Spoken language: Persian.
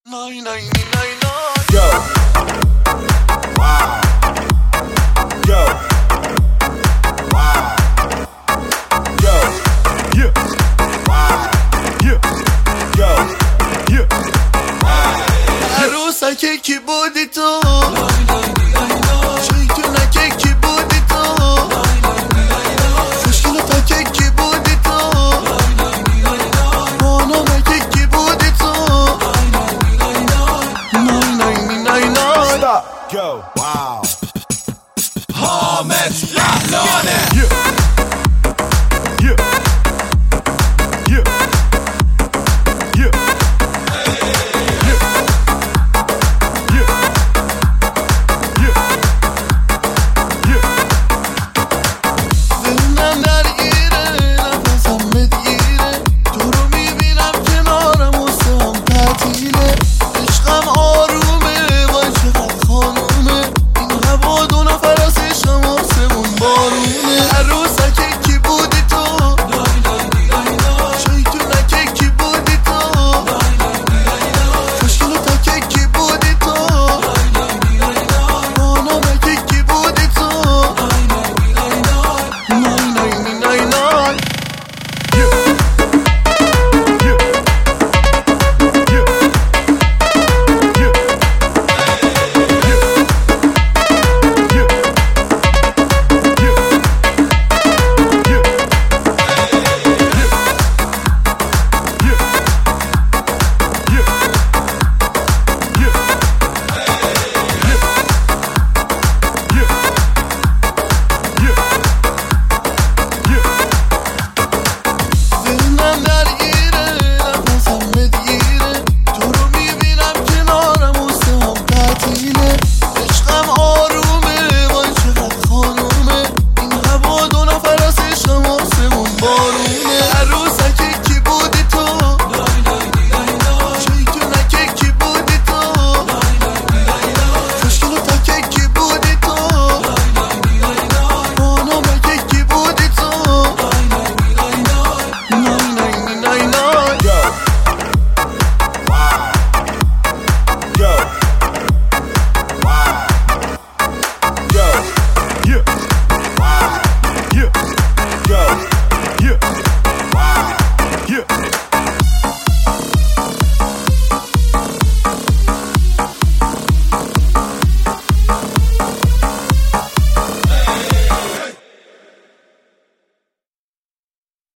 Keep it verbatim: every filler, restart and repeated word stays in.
Nine, nine, nine, nine. Yo. Wow. Yo. Wow. Yo. Yeah. Wow. Yeah. Yo. Yeah. عروسک کی بودی تو شیطونک کی بودی تو خوشگلتک کی بودی تو بانمک کی بودی تو نای نای نای نای Stop. Go. Wow. حامد لحلانه